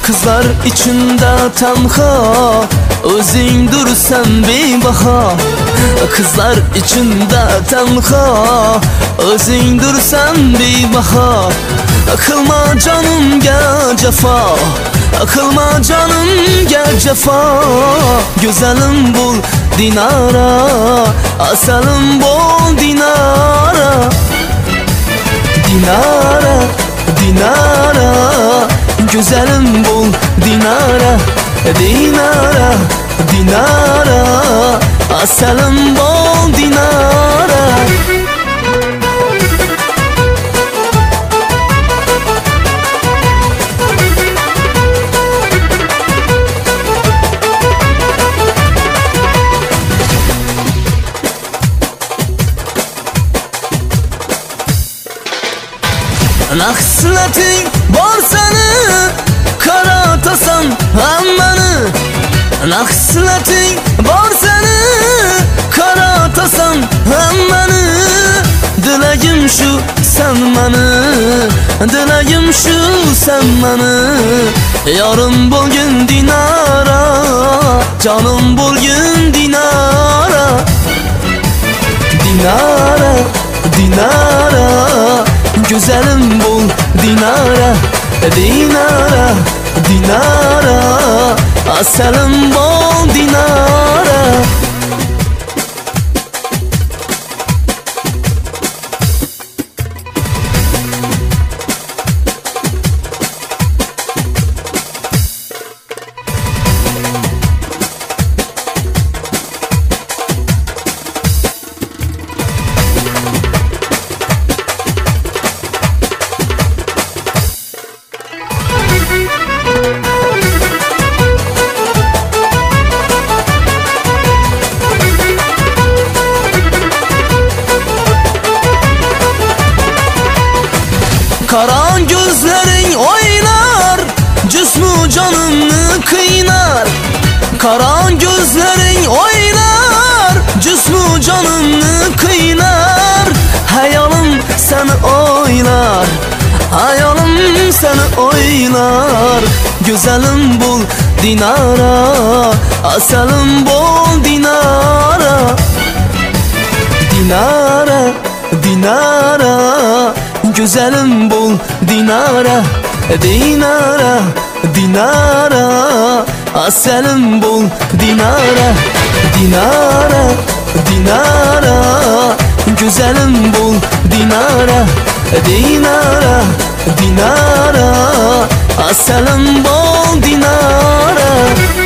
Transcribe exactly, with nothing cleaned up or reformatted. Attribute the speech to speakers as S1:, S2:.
S1: Kızlar içinde tenha, özün dursan bebaha. Kızlar içinde tenha, özün dursan bebaha. Kılma canım gel cefa, kılma canım gel cefa. Güzelim bul dinara, asalım bol dinara. Dinara, dinara, güzelim bul dinara. Dinara, dinara, asalım bol dinara. Naxletin var seni, karatasan ammeni. Naxletin var seni, karatasan ammeni. Dilegim şu sen meni, dilegim şu sen meni. Yarın bugün dinara, canım bugün dinara. Dinara, dinara, güzelim bul dinara. Dinara, dinara, asalım bol dinara. Karan gözlerin oynar, cismu canını kıynar. Karan gözlerin oynar, cismu canını kıynar. Hayalım seni oynar, hayalım seni oynar. Güzelim bul dinara, asalım bol dinara. Dinara, dinara, güzelim bul dinara. Dinara, dinara, asalım bul dinara. Dinara, dinara, güzelim bul dinara. Dinara, dinara, asalım bol dinara.